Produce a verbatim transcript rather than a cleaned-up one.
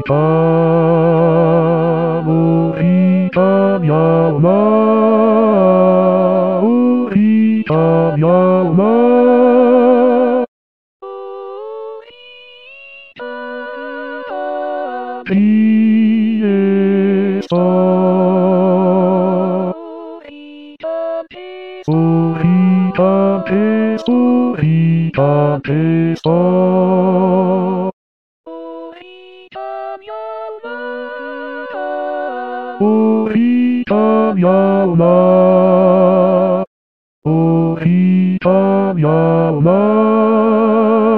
た降りた山降りた山ピエスタ降りたて降りたてさ降りた山降りた山